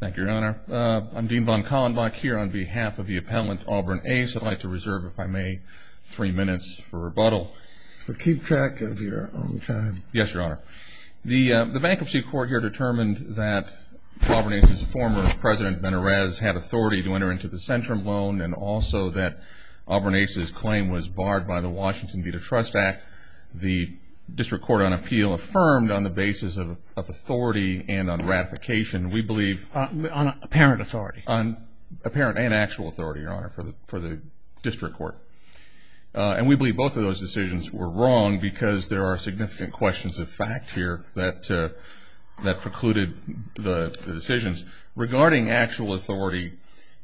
Thank you, Your Honor. I'm Dean Von Kallenbach here on behalf of the appellant Auburn Ace. I'd like to reserve, if I may, 3 minutes for rebuttal. So keep track of your own time. Yes, Your Honor. The bankruptcy court here determined that Auburn Ace's former president, Benarez, had authority to enter into the Centrum loan, and also that Auburn Ace's claim was barred by the Washington Deed of Trust Act. The District Court on Appeal affirmed on the basis of authority and on ratification. We believe on apparent authority. On apparent and actual authority, Your Honor, for the District Court. And we believe both of those decisions were wrong because there are significant questions of fact here that precluded the decisions. Regarding actual authority,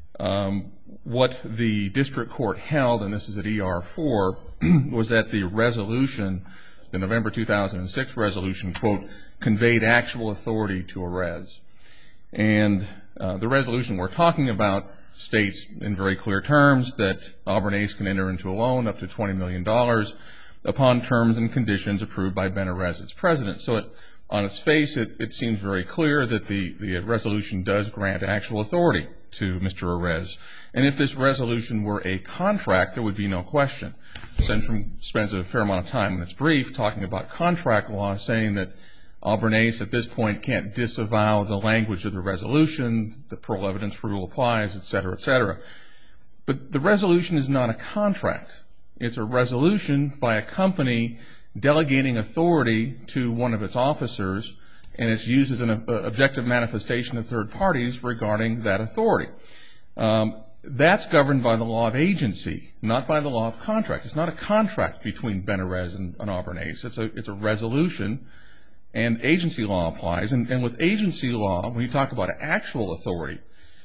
what the District Court held, and this is at ER 4, was that the resolution, the November 2006 resolution, quote, conveyed actual authority to Arez. And the resolution we're talking about states in very clear terms that Auburn Ace can enter into a loan up to $20 million upon terms and conditions approved by Benarez, its president. So on its face, it seems very clear that the resolution does grant actual authority to Mr. Arez. And if this resolution were a contract, there would be no question. Centrum spends a fair amount of time in its brief talking about contract law, saying that Auburn Ace at this point can't disavow the language of the resolution, the parole evidence rule applies, et cetera, et cetera. But the resolution is not a contract. It's a resolution by a company delegating authority to one of its officers, and it's used as an objective manifestation of third parties regarding that authority. That's governed by the law of agency, not by the law of contract. It's not a contract between Benarez and Auburn Ace. It's a resolution, and agency law applies. And with agency law, when you talk about actual authority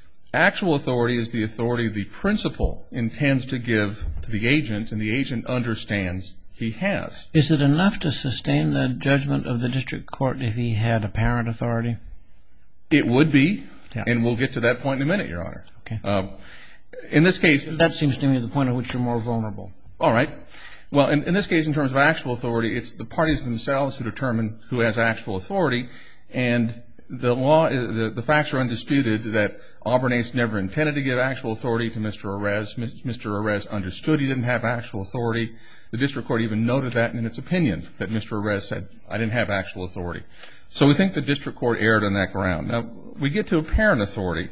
is the authority the principal intends to give to the agent, and the agent understands he has. Is it enough to sustain the judgment of the District Court if he had apparent authority? It would be, and we'll get to that point in a minute, Your Honor. Okay. In this case, that seems to me the point at which you're more vulnerable. All right. Well, in this case, in terms of actual authority, it's the parties themselves who determine who has actual authority, and the facts are undisputed that Auburn Ace never intended to give actual authority to Mr. Arez. Mr. Arez understood he didn't have actual authority. The District Court even noted that in its opinion, that Mr. Arez said, I didn't have actual authority. So we think the District Court erred on that ground. Now, we get to apparent authority.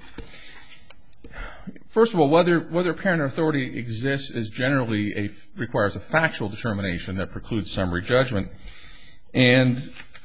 First of all, whether apparent authority exists is generally requires a factual determination that precludes summary judgment. And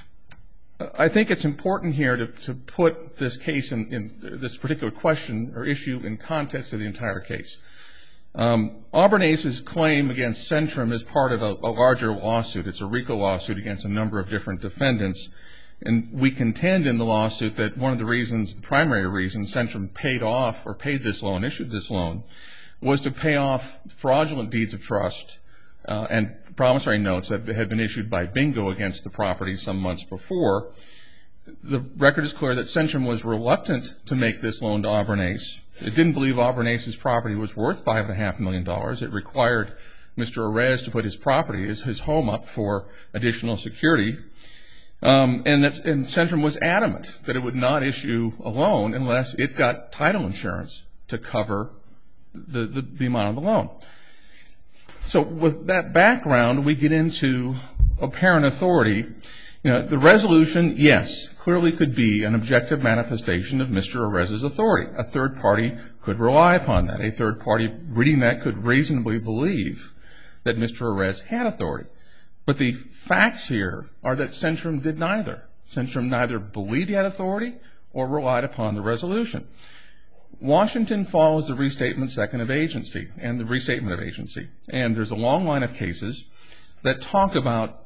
I think it's important here to put this case in this particular question or issue in context of the entire case. Auburn Ace's claim against Centrum is part of a larger lawsuit. It's a RICO lawsuit against a number of different defendants. And we contend in the lawsuit that one of the reasons, the primary reason Centrum paid off or paid this loan, issued this loan, was to pay off fraudulent deeds of trust and promissory notes that had been issued by Bingo against the property some months before. The record is clear that Centrum was reluctant to make this loan to Auburn Ace. It didn't believe Auburn Ace's property was worth $5.5 million. It required Mr. Arez to put his property, his home up for additional security. And Centrum was adamant that it would not issue a loan unless it got title insurance to cover the amount of the loan. So with that background, we get into apparent authority. You know, the resolution, yes, clearly could be an objective manifestation of Mr. Arez's authority. A third party could rely upon that. A third party reading that could reasonably believe that Mr. Arez had authority. But the facts here are that Centrum did neither. Centrum neither believed he had authority or relied upon the resolution. Washington follows the restatement second of agency and the restatement of agency. And there's a long line of cases that talk about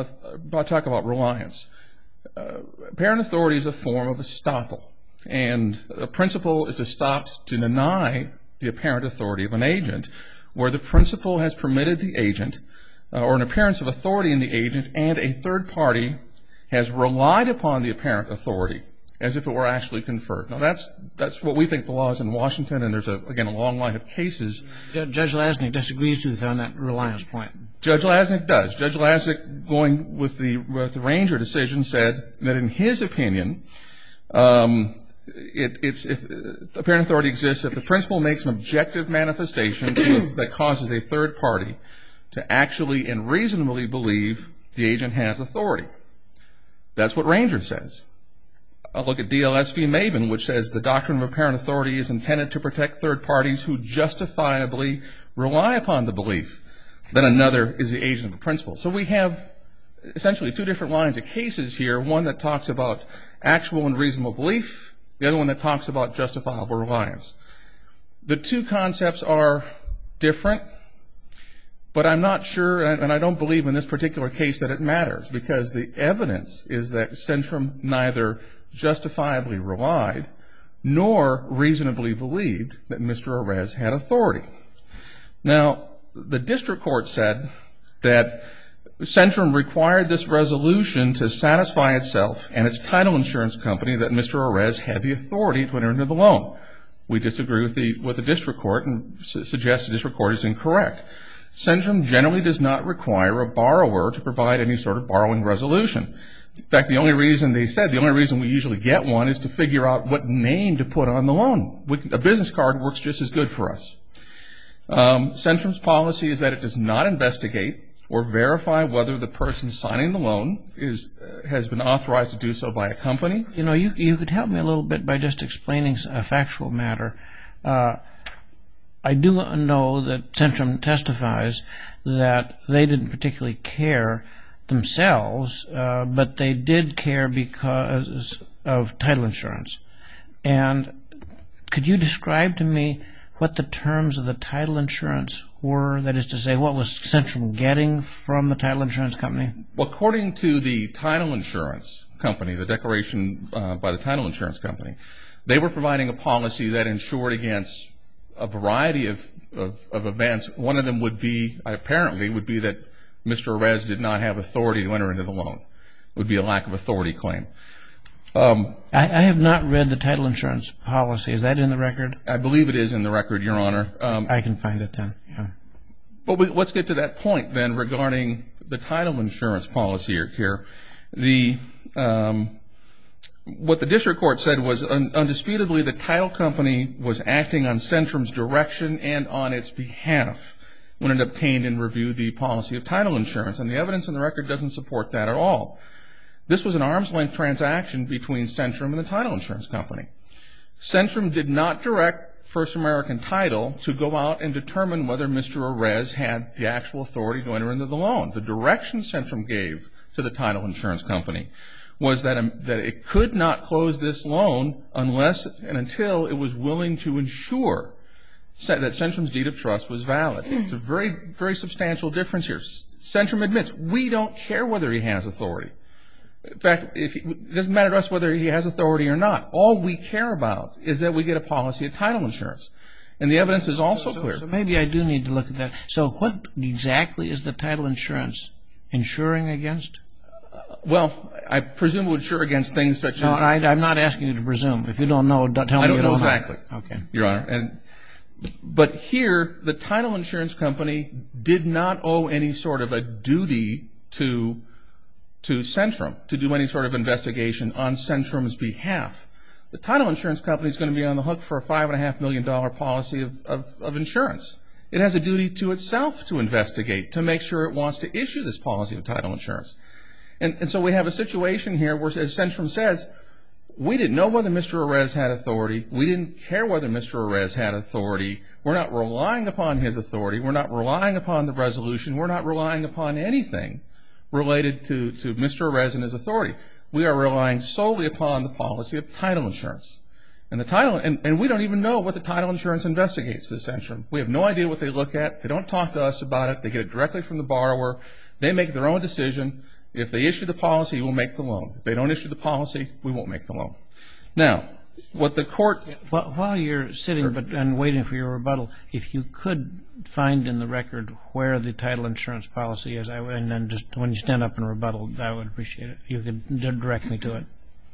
reliance. Apparent authority is a form of estoppel. And a principal is estopped to deny the apparent authority of an agent where the principal has permitted the agent or an appearance of authority in the agent and a third party has relied upon the apparent authority as if it were actually conferred. Now, that's what we think the law is in Washington, and there's, again, a long line of cases. Judge Lasnik disagrees with you on that reliance point. Judge Lasnik does. Judge Lasnik, going with the Ranger decision, said that in his opinion, If apparent authority exists, if the principal makes an objective manifestation that causes a third party to actually and reasonably believe the agent has authority. That's what Ranger says. I'll look at DLS v. Maben, which says the doctrine of apparent authority is intended to protect third parties who justifiably rely upon the belief that another is the agent of the principal. So we have essentially two different lines of cases here, one that talks about actual and reasonable belief, the other one that talks about justifiable reliance. The two concepts are different, but I'm not sure, and I don't believe in this particular case that it matters, because the evidence is that Centrum neither justifiably relied nor reasonably believed that Mr. Arez had authority. Now, the district court said that Centrum required this resolution to satisfy itself and its title insurance company that Mr. Arez had the authority to enter into the loan. We disagree with the district court and suggest the district court is incorrect. Centrum generally does not require a borrower to provide any sort of borrowing resolution. In fact, the only reason we usually get one is to figure out what name to put on the loan. A business card works just as good for us. Centrum's policy is that it does not investigate or verify whether the person signing the loan has been authorized to do so by a company. You know, you could help me a little bit by just explaining a factual matter. I do know that Centrum testifies that they didn't particularly care themselves, but they did care because of title insurance. And could you describe to me what the terms of the title insurance were? That is to say, what was Centrum getting from the title insurance company? Well, according to the title insurance company, the declaration by the title insurance company, they were providing a policy that insured against a variety of events. One of them would be that Mr. Arez did not have authority to enter into the loan. It would be a lack of authority claim. I have not read the title insurance policy. Is that in the record? I believe it is in the record, Your Honor. I can find it then. Yeah. But let's get to that point then regarding the title insurance policy here. What the district court said was undisputably the title company was acting on Centrum's direction and on its behalf when it obtained and reviewed the policy of title insurance. And the evidence in the record doesn't support that at all. This was an arm's-length transaction between Centrum and the title insurance company. Centrum did not direct First American Title to go out and determine whether Mr. Arez had the actual authority to enter into the loan. The direction Centrum gave to the title insurance company was that it could not close this loan unless and until it was willing to ensure that Centrum's deed of trust was valid. It's a very, very substantial difference here. Centrum admits we don't care whether he has authority. In fact, it doesn't matter to us whether he has authority or not. All we care about is that we get a policy of title insurance. And the evidence is also clear. So maybe I do need to look at that. So what exactly is the title insurance insuring against? Well, I presume it would insure against things such as... No, I'm not asking you to presume. If you don't know, tell me you don't know. I don't know exactly, okay, Your Honor. But here, the title insurance company did not owe any sort of a duty to Centrum to do any sort of investigation on Centrum's behalf. The title insurance company is going to be on the hook for a $5.5 million policy of insurance. It has a duty to itself to investigate, to make sure it wants to issue this policy of title insurance. And so we have a situation here where, as Centrum says, we didn't know whether Mr. Arez had authority. We didn't care whether Mr. Arez had authority. We're not relying upon his authority. We're not relying upon the resolution. We're not relying upon anything related to Mr. Arez and his authority. We are relying solely upon the policy of title insurance. And we don't even know what the title insurance investigates to Centrum. We have no idea what they look at. They don't talk to us about it. They get it directly from the borrower. They make their own decision. If they issue the policy, we'll make the loan. If they don't issue the policy, we won't make the loan. Now, what the court... While you're sitting and waiting for your rebuttal, if you could find in the record where the title insurance policy is, and then just when you stand up and rebuttal, I would appreciate it. You could direct me to it.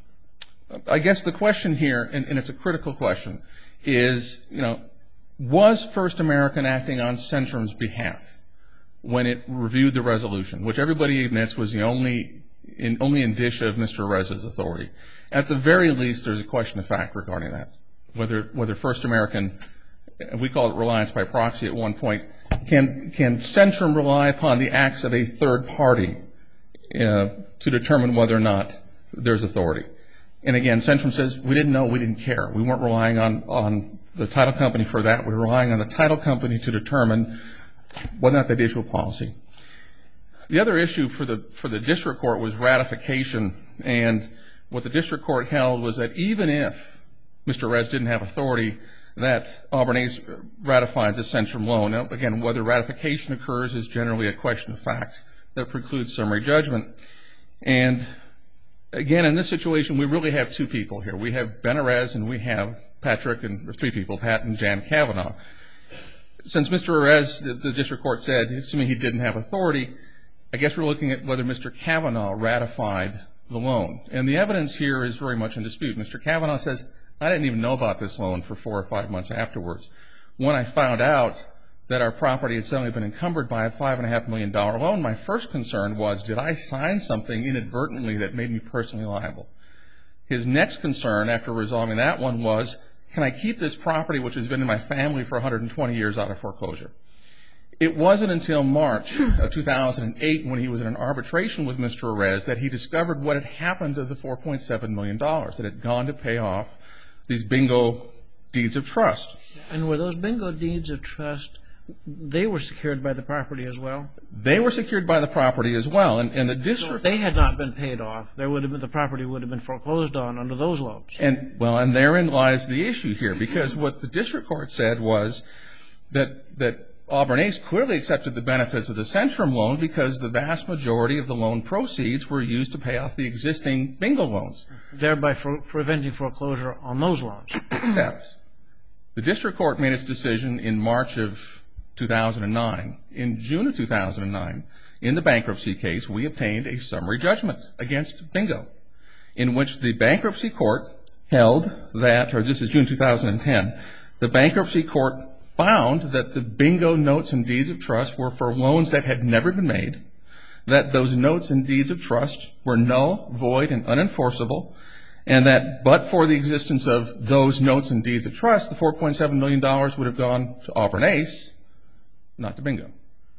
I guess the question here, and it's a critical question, is, was First American acting on Centrum's behalf when it reviewed the resolution, which everybody admits was the only only indicia of Mr. Arez's authority. At the very least, there's a question of fact regarding that. Whether First American, we call it reliance by proxy at one point, can Centrum rely upon the acts of a third party to determine whether or not there's authority? And again, Centrum says, we didn't know, we didn't care. We weren't relying on the title company for that. We were relying on the title company to determine whether or not they'd issue a policy. The other issue for the district court was ratification, and what the district court held was that even if Mr. Arez didn't have authority, that Auburn-Ace ratified the Centrum loan. Now, again, whether ratification occurs is generally a question of fact that precludes summary judgment. And again, in this situation, we really have two people here. We have Ben Arez and we have Patrick, and three people, Pat and Jan Kavanaugh. Since Mr. Arez, the district court said, assuming he didn't have authority, I guess we're looking at whether Mr. Kavanaugh ratified the loan. And the evidence here is very much in dispute. Mr. Kavanaugh says, I didn't even know about this loan for 4 or 5 months afterwards. When I found out that our property had suddenly been encumbered by a $5.5 million loan, my first concern was, did I sign something inadvertently that made me personally liable? His next concern after resolving that one was, can I keep this property, which has been in my family for 120 years, out of foreclosure? It wasn't until March of 2008, when he was in an arbitration with Mr. Arez, that he discovered what had happened to the $4.7 million that had gone to pay off these bingo deeds of trust. And were those bingo deeds of trust, they were secured by the property as well? They were secured by the property as well. And the district... So if they had not been paid off, the property would have been foreclosed on under those loans. And therein lies the issue here, because what the district court said was that Auburn-Ace clearly accepted the benefits of the Centrum loan because the vast majority of the loan proceeds were used to pay off the existing bingo loans. Thereby preventing foreclosure on those loans. Except the district court made its decision in March of 2009. In June of 2009, in the bankruptcy case, we obtained a summary judgment against bingo, in which the bankruptcy court held that, or this is June 2010, the bankruptcy court found that the bingo notes and deeds of trust were for loans that had never been made, that those notes and deeds of trust were null, void, and unenforceable, and that but for the existence of those notes and deeds of trust, the $4.7 million would have gone to Auburn-Ace, not to bingo.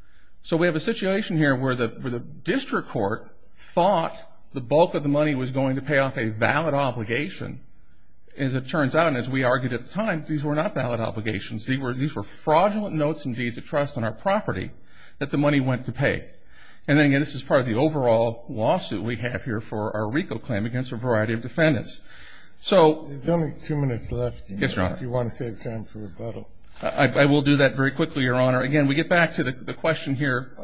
So we have a situation here where the district court thought the bulk of the money was going to pay off a valid obligation. As it turns out, and as we argued at the time, these were not valid obligations. These were fraudulent notes and deeds of trust on our property that the money went to pay. And then again, this is part of the overall lawsuit we have here for our RICO claim against a variety of defendants. So there's only 2 minutes left. Yes, Your Honor. If you want to save time for rebuttal. I will do that very quickly, Your Honor. Again, we get back to the question here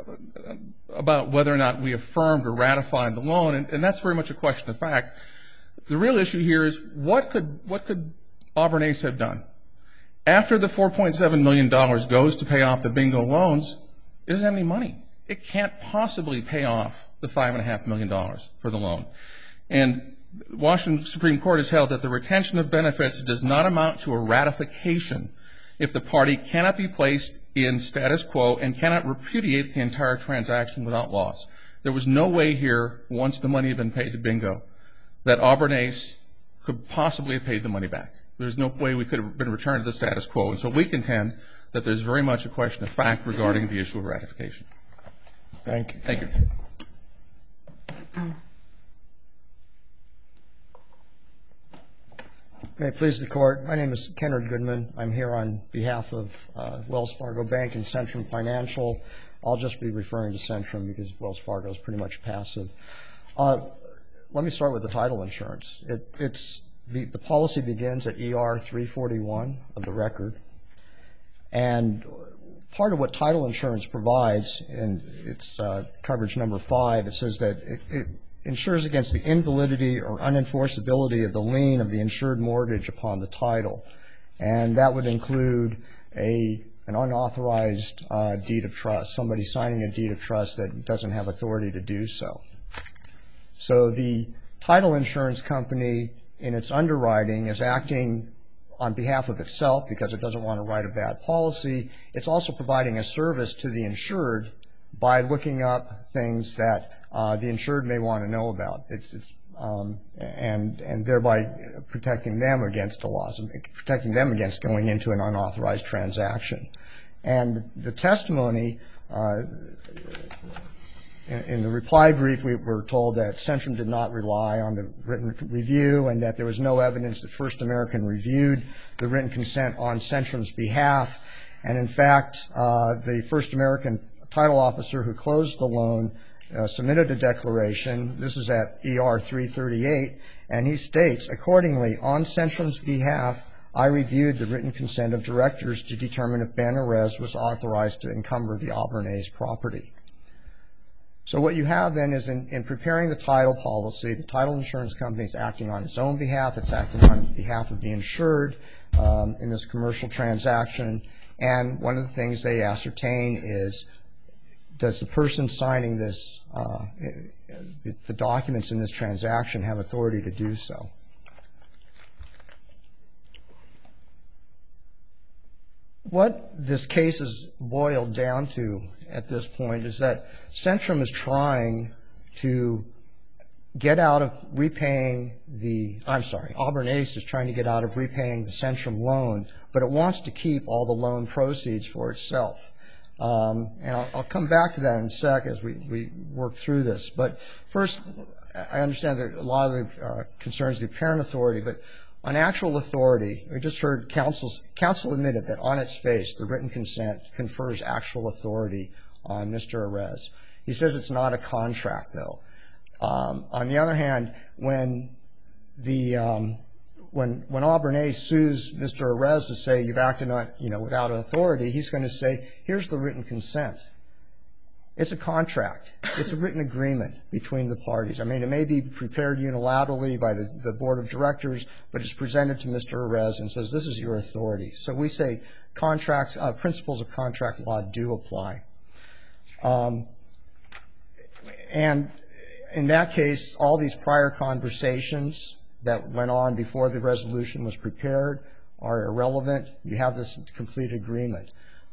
about whether or not we affirmed or ratified the loan, and that's very much a question of fact. The real issue here is what could Auburn-Ace have done? After the $4.7 million goes to pay off the bingo loans, it doesn't have any money. It can't possibly pay off the $5.5 million for the loan. And Washington Supreme Court has held that the retention of benefits does not amount to a ratification if the party cannot be placed in status quo and cannot repudiate the entire transaction without loss. There was no way here, once the money had been paid to bingo, that Auburn-Ace could possibly have paid the money back. There's no way we could have been returned to the status quo. And so we contend that there's very much a question of fact regarding the issue of ratification. Thank you. Thank you. May it please the Court. My name is Kennard Goodman. I'm here on behalf of Wells Fargo Bank and Centrum Financial. I'll just be referring to Centrum because Wells Fargo is pretty much passive. Let me start with the title insurance. The policy begins at ER 341 of the record. And part of what title insurance provides, and it's coverage number 5, it says that it insures against the invalidity or unenforceability of the lien of the insured mortgage upon the title. And that would include an unauthorized deed of trust, somebody signing a deed of trust that doesn't have authority to do so. So the title insurance company, in its underwriting, is acting on behalf of itself because it doesn't want to write a bad policy. It's also providing a service to the insured by looking up things that the insured may want to know about. And thereby protecting them against a loss, protecting them against going into an unauthorized transaction. And the testimony, in the reply brief, we were told that Centrum did not rely on the written review and that there was no evidence that First American reviewed the written consent on Centrum's behalf. And in fact, the First American title officer who closed the loan submitted a declaration. This is at ER 338, and he states, accordingly, on Centrum's behalf, I reviewed the written consent of directors to determine if Bannerez was authorized to encumber the Aubernais property. So what you have then is in preparing the title policy, the title insurance company is acting on its own behalf. It's acting on behalf of the insured in this commercial transaction. And one of the things they ascertain is, does the person signing this, the documents in this transaction have authority to do so? What this case is boiled down to at this point is that Centrum is trying to get out of repaying Aubernais is trying to get out of repaying the Centrum loan, but it wants to keep all the loan proceeds for itself. And I'll come back to that in a sec as we work through this. But first, I understand that a lot of the concerns the apparent authority, but on actual authority, we just heard counsel admitted that on its face, the written consent confers actual authority on Mr. Arez. He says it's not a contract, though. On the other hand, when Aubernais sues Mr. Arez to say you've acted without authority, he's going to say, here's the written consent. It's a contract. It's a written agreement between the parties. I mean, it may be prepared unilaterally by the board of directors, but it's presented to Mr. Arez and says, this is your authority. So we say contracts, principles of contract law do apply. And in that case, all these prior conversations that went on before the resolution was prepared are irrelevant. You have this complete agreement.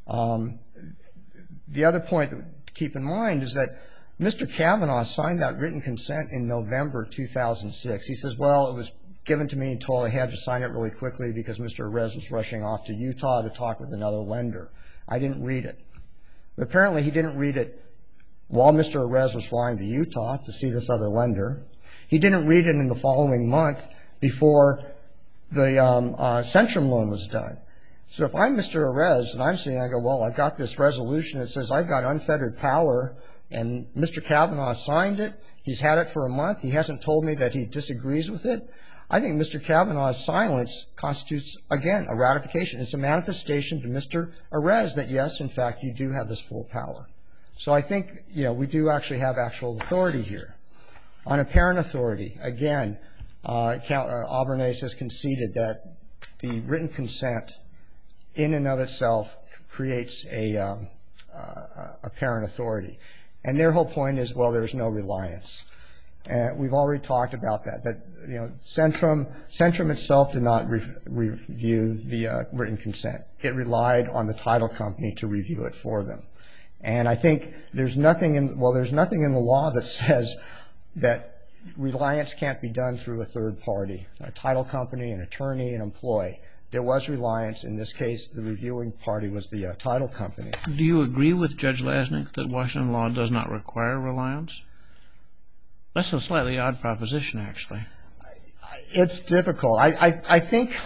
The other point to keep in mind is that Mr. Kavanaugh signed that written consent in November 2006. He says, well, it was given to me and told I had to sign it really quickly because Mr. Arez was rushing off to Utah to talk with another lender. I didn't read it. But apparently he didn't read it while Mr. Arez was flying to Utah to see this other lender. He didn't read it in the following month before the Centrum loan was done. So if I'm Mr. Arez and I'm saying, I go, well, I've got this resolution that says I've got unfettered power, and Mr. Kavanaugh signed it. He's had it for a month. He hasn't told me that he disagrees with it. I think Mr. Kavanaugh's silence constitutes, again, a ratification. It's a manifestation to Mr. Arez that, yes, in fact, you do have this full power. So I think, we do actually have actual authority here. On apparent authority, again, Aubernais has conceded that the written consent in and of itself creates a apparent authority. And their whole point is, well, there's no reliance. And we've already talked about that Centrum itself did not review the written consent. It relied on the title company to review it for them. And I think there's nothing in the law that says that reliance can't be done through a third party, a title company, an attorney, an employee. There was reliance. In this case, the reviewing party was the title company. Do you agree with Judge Lasnik that Washington law does not require reliance? That's a slightly odd proposition, actually. It's difficult. I think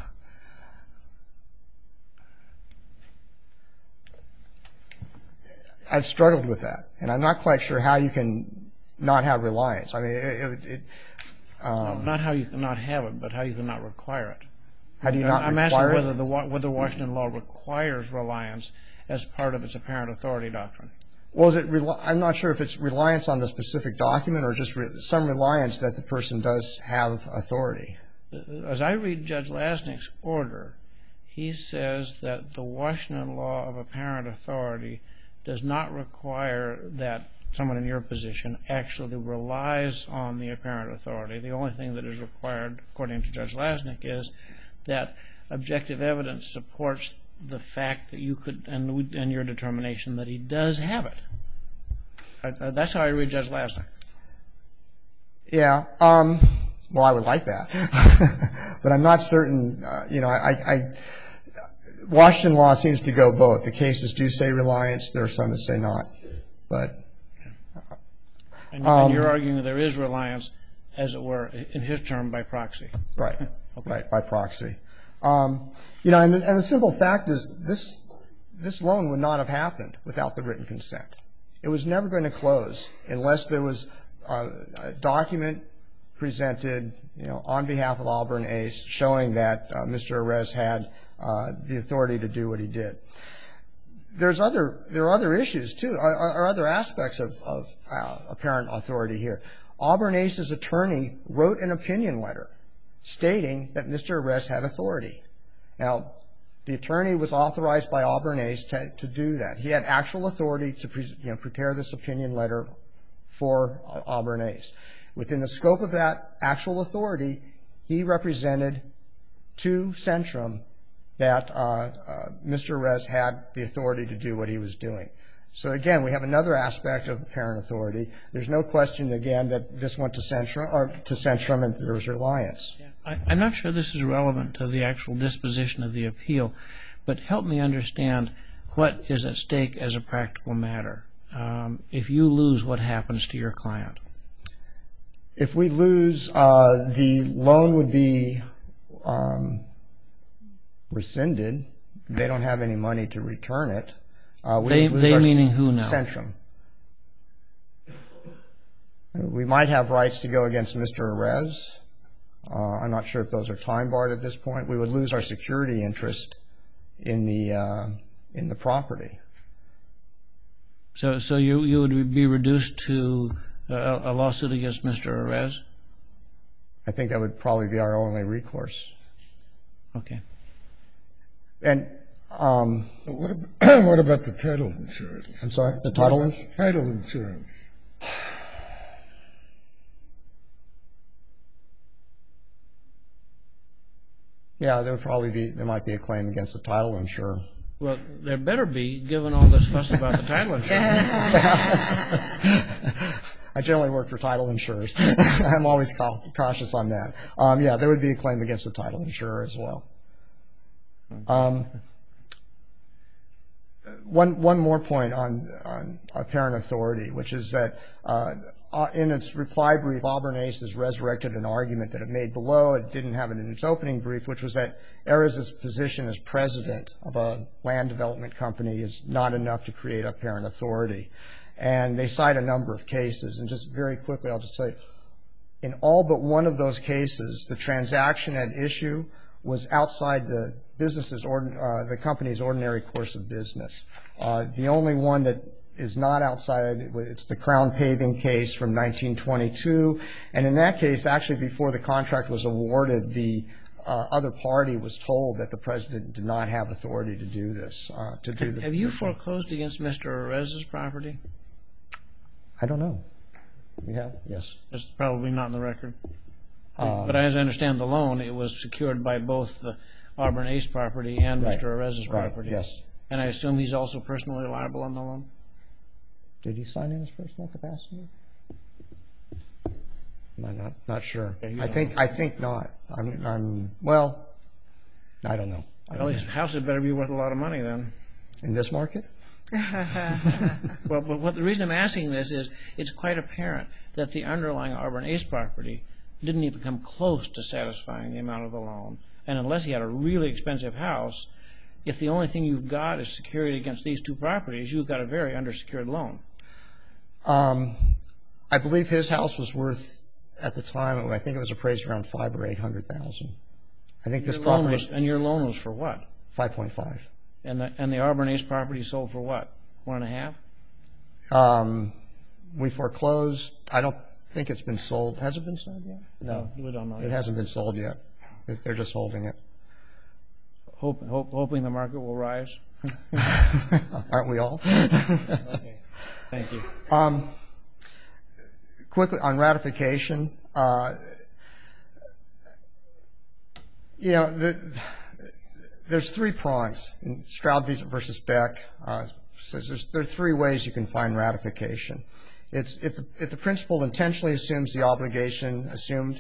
I've struggled with that, and I'm not quite sure how you can not have reliance. I mean, not how you can not have it, but how you can not require it. How do you not I'm require asking it? whether Washington law requires reliance as part of its apparent authority doctrine. Well, I'm not sure if it's reliance on the specific document or just some reliance that the person does have authority. As I read Judge Lasnik's order, he says that the Washington law of apparent authority does not require that someone in your position actually relies on the apparent authority. The only thing that is required, according to Judge Lasnik, is that objective evidence supports the fact that you could, and your determination that he does have it. That's how I read Judge Lassner. Yeah. Well, I would like that. But I'm not certain, Washington law seems to go both. The cases do say reliance. There are some that say not. But. And you're arguing that there is reliance, as it were, in his term, by proxy. Right. Okay. Right, by proxy. And the simple fact is this loan would not have happened without the written consent. It was never going to close unless there was a document presented, on behalf of Auburn Ace showing that Mr. Arez had the authority to do what he did. There are other issues too, or other aspects of apparent authority here. Auburn Ace's attorney wrote an opinion letter stating that Mr. Arez had authority. Now, the attorney was authorized by Auburn Ace to do that. He had actual authority to prepare this opinion letter for Auburn Ace. Within the scope of that actual authority, he represented to Centrum that Mr. Arez had the authority to do what he was doing. So again, we have another aspect of apparent authority. There's no question, again, that this went to Centrum and there was reliance. Yeah. I'm not sure this is relevant to the actual disposition of the appeal, but help me understand what is at stake as a practical matter. If you lose, what happens to your client? If we lose, the loan would be rescinded. They don't have any money to return it. They meaning who now? Centrum. We might have rights to go against Mr. Arez. I'm not sure if those are time barred at this point. We would lose our security interest in the property. So you would be reduced to a lawsuit against Mr. Arez? I think that would probably be our only recourse. Okay. And what about the title insurance? I'm sorry, the title insurance? Title insurance. Yeah, there might be a claim against the title insurer. Well, there better be, given all this fuss about the title insurance. I generally work for title insurers. I'm always cautious on that. Yeah, there would be a claim against the title insurer as well. One more point on apparent authority, which is that in its reply brief, Auburn Ace has resurrected an argument that it made below. It didn't have it in its opening brief, which was that Arez's position as president of a land development company is not enough to create apparent authority. And they cite a number of cases. And just very quickly, I'll just tell you, in all but one of those cases, the transaction at issue was outside the company's ordinary course of business. The only one that is not outside, it's the Crown Paving case from 1922. And in that case, actually before the contract was awarded, the other party was told that the president did not have authority to do this. Have you foreclosed against Mr. Arez's property? I don't know. We have? Yes. That's probably not in the record. But as I understand the loan, it was secured by both the Auburn Ace property and Mr. Arez's property. Right, yes. And I assume he's also personally liable on the loan? Did he sign in his personal capacity? I'm not sure. I think not. Well, I don't know. Well, his house had better be worth a lot of money then. In this market? Well, but the reason I'm asking this is it's quite apparent that the underlying Auburn Ace property didn't even come close to satisfying the amount of the loan. And unless he had a really expensive house, if the only thing you've got is security against these two properties, you've got a very undersecured loan. I believe his house was worth, at the time, I think it was appraised around $500,000 or $800,000. I think this property. And your loan was for what? 5.5. And the Auburn Ace property sold for what? 1.5? We foreclosed. I don't think it's been sold. Has it been sold yet? No, we don't know. It hasn't been sold yet. They're just holding it. Hoping the market will rise. Aren't we all? Okay. Thank you. Quickly on ratification, there's three prongs in Stroud versus Beck, says there are three ways you can find ratification. It's if the principal intentionally assumes the obligation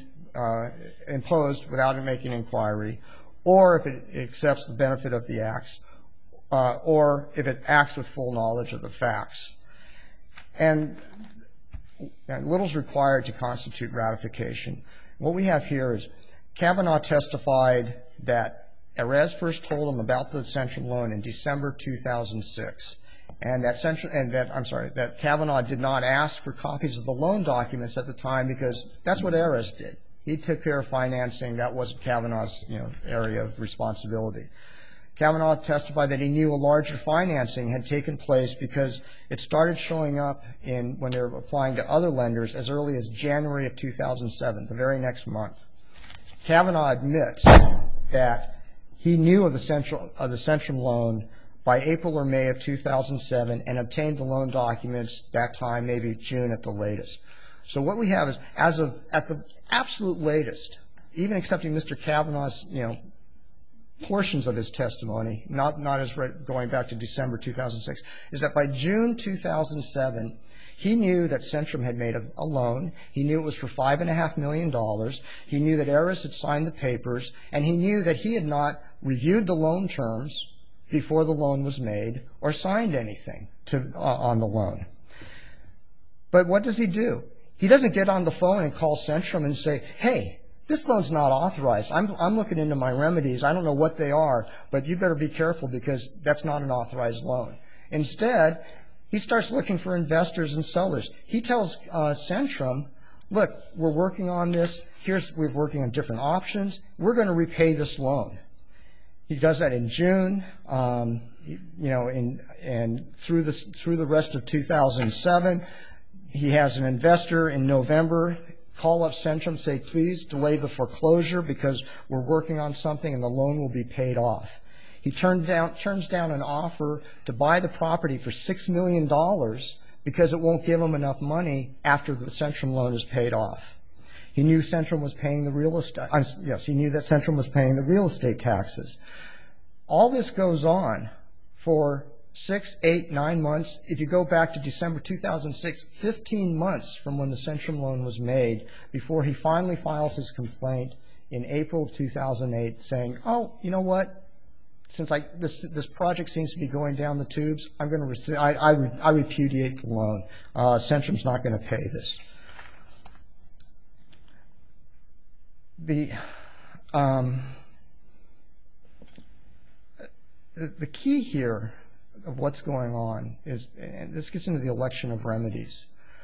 imposed without making inquiry, or if it accepts the benefit of the acts, or if it acts with full knowledge of the facts. And little's required to constitute ratification. What we have here is Kavanaugh testified that Erez first told him about the Centrum loan in December 2006, and that Kavanaugh did not ask for copies of the loan documents at the time because that's what Erez did. He took care of financing. That wasn't Kavanaugh's area of responsibility. Kavanaugh testified that he knew a larger financing had taken place because it started showing up when they were applying to other lenders as early as January of 2007, the very next month. Kavanaugh admits that he knew of the Centrum loan by April or May of 2007 and obtained the loan documents that time, maybe June at the latest. So what we have is, at the absolute latest, even accepting Mr. Kavanaugh's, portions of his testimony, not as going back to December 2006, is that by June 2007, he knew that Centrum had made a loan. He knew it was for $5.5 million. He knew that Erez had signed the papers, and he knew that he had not reviewed the loan terms before the loan was made or signed anything on the loan. But what does he do? He doesn't get on the phone and call Centrum and say, hey, this loan's not authorized. I'm looking into my remedies. I don't know what they are, but you better be careful because that's not an authorized loan. Instead, he starts looking for investors and sellers. He tells Centrum, look, we're working on this. We're working on different options. We're going to repay this loan. He does that in June, and through the rest of 2007. He has an investor in November call up Centrum, say, please delay the foreclosure because we're working on something and the loan will be paid off. He turns down an offer to buy the property for $6 million because it won't give him enough money after the Centrum loan is paid off. He knew Centrum was paying the real estate. He knew that Centrum was paying the real estate taxes. All this goes on for 6, 8, 9 months. If you go back to December 2006, 15 months from when the Centrum loan was made before he finally files his complaint in April of 2008 saying, oh, you know what? Since this project seems to be going down the tubes, I repudiate the loan. Centrum's not going to pay this. The key here of what's going on is, and this gets into the election of remedies.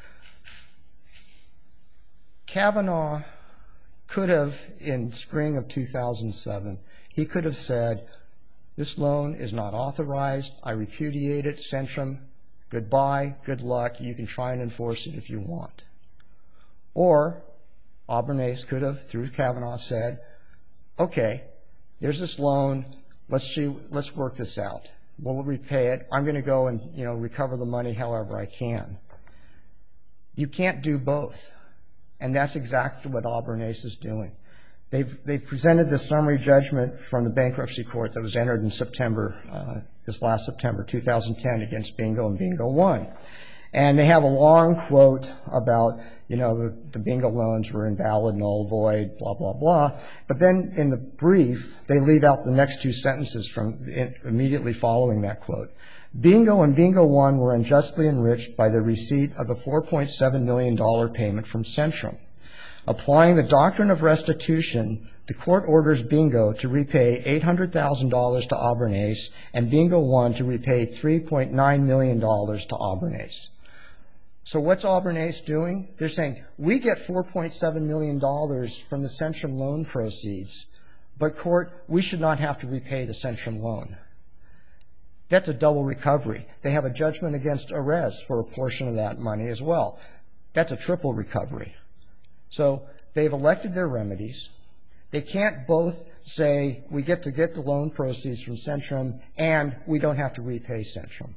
Kavanaugh could have, in spring of 2007, he could have said, this loan is not authorized. I repudiate it. Centrum, goodbye, good luck. You can try and enforce it if you want. Or Aubernace could have, through Kavanaugh, said, okay, there's this loan. Let's work this out. We'll repay it. I'm going to go and recover the money however I can. You can't do both, and that's exactly what Aubernace is doing. They've presented this summary judgment from the bankruptcy court that was entered in September, this last September 2010, against Bingo and Bingo won. And they have a long quote about, the Bingo loans were invalid, null, void, blah, blah, blah. But then in the brief, they leave out the next two sentences from immediately following that quote. Bingo and Bingo won were unjustly enriched by the receipt of a $4.7 million payment from Centrum. Applying the doctrine of restitution, the court orders Bingo to repay $800,000 to Aubernace and Bingo won to repay $3.9 million to Aubernace. So what's Aubernace doing? They're saying, we get $4.7 million from the Centrum loan proceeds, but court, we should not have to repay the Centrum loan. That's a double recovery. They have a judgment against Erez for a portion of that money as well. That's a triple recovery. So they've elected their remedies. They can't both say we get to get the loan proceeds from Centrum and we don't have to repay Centrum.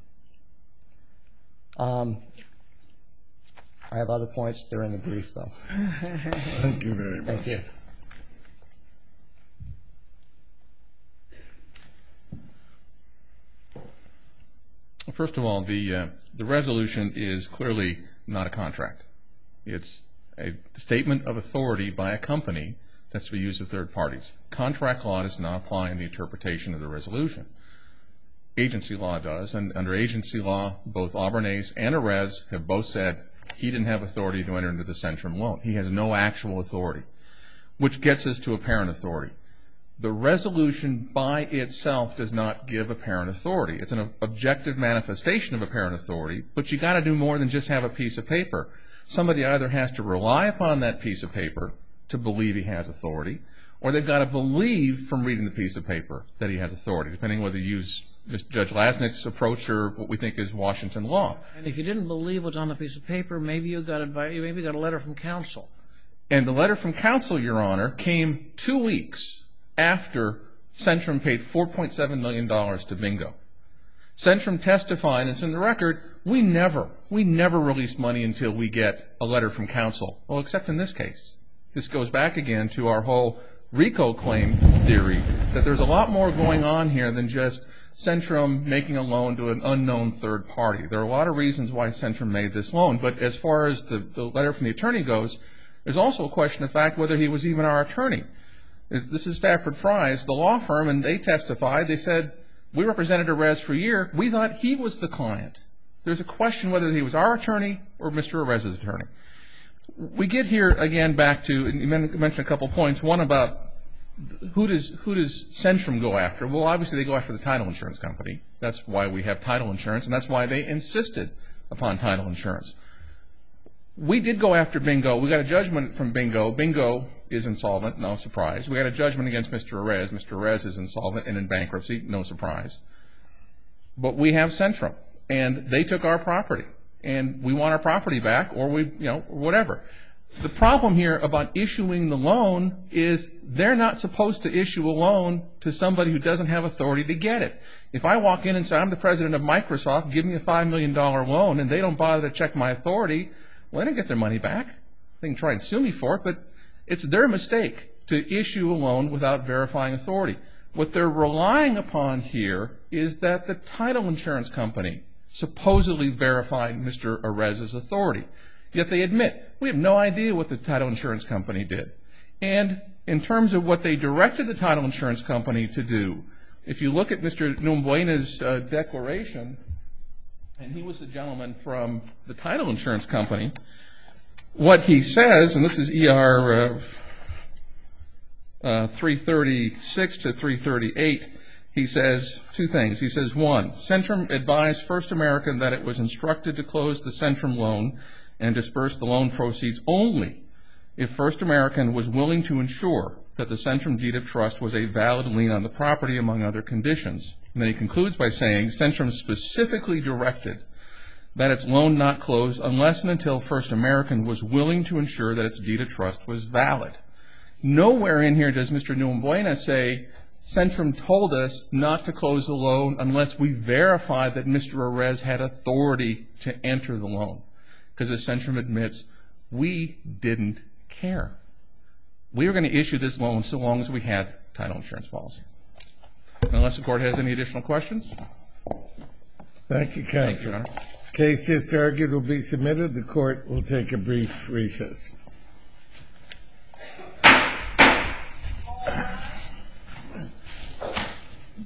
I have other points. They're in the brief, though. Thank you very much. Thank you. First of all, the resolution is clearly not a contract. It's a statement of authority by a company that's to be used to third parties. Contract law does not apply in the interpretation of the resolution. Agency law does, and under agency law, both Aubernaise and Arez have both said he didn't have authority to enter into the Centrum loan. He has no actual authority, which gets us to apparent authority. The resolution by itself does not give apparent authority. It's an objective manifestation of apparent authority, but you got to do more than just have a piece of paper. Somebody either has to rely upon that piece of paper to believe he has authority, or they've got to believe from reading the piece of paper that he has authority, depending whether you use Judge Lasnik's approach or what we think is Washington law. And if you didn't believe what's on the piece of paper, maybe you got a letter from counsel. And the letter from counsel, Your Honor, came 2 weeks after Centrum paid $4.7 million to Bingo. Centrum testified, and it's in the record, we never release money until we get a letter from counsel. Well, except in this case. This goes back again to our whole RICO claim theory, that there's a lot more going on here than just Centrum making a loan to an unknown third party. There are a lot of reasons why Centrum made this loan, but as far as the letter from the attorney goes, there's also a question of fact whether he was even our attorney. This is Stafford Fries, the law firm, and they testified. They said, we represented Arez for a year. We thought he was the client. There's a question whether he was our attorney or Mr. Arez's attorney. We get here again back to, and you mentioned a couple points, one about who does Centrum go after? Well, obviously they go after the title insurance company. That's why we have title insurance, and that's why they insisted upon title insurance. We did go after Bingo. We got a judgment from Bingo. Bingo is insolvent, no surprise. We got a judgment against Mr. Arez. Mr. Arez is insolvent and in bankruptcy, no surprise. But we have Centrum, and they took our property, and we want our property back, or whatever. The problem here about issuing the loan is they're not supposed to issue a loan to somebody who doesn't have authority to get it. If I walk in and say, I'm the president of Microsoft, give me a $5 million loan, and they don't bother to check my authority, well, they don't get their money back. They can try and sue me for it, but it's their mistake to issue a loan without verifying authority. What they're relying upon here is that the title insurance company supposedly verified Mr. Arez's authority. Yet they admit, we have no idea what the title insurance company did. And in terms of what they directed the title insurance company to do, if you look at Mr. Numbuena's declaration, and he was the gentleman from the title insurance company, what he says, and this is ER 336 to 338, he says two things. He says, one, Centrum advised First American that it was instructed to close the Centrum loan and disperse the loan proceeds only if First American was willing to ensure that the Centrum deed of trust was a valid lien on the property, among other conditions. And then he concludes by saying, Centrum specifically directed that its loan not close unless and until First American was willing to ensure that its deed of trust was valid. Nowhere in here does Mr. Numbuena say, Centrum told us not to close the loan unless we verified that Mr. Arez had authority to enter the loan. Because as Centrum admits, we didn't care. We were going to issue this loan so long as we had title insurance policy. Unless the court has any additional questions. Thank you, counsel. Thank you, Your Honor. Case just argued will be submitted. The court will take a brief recess.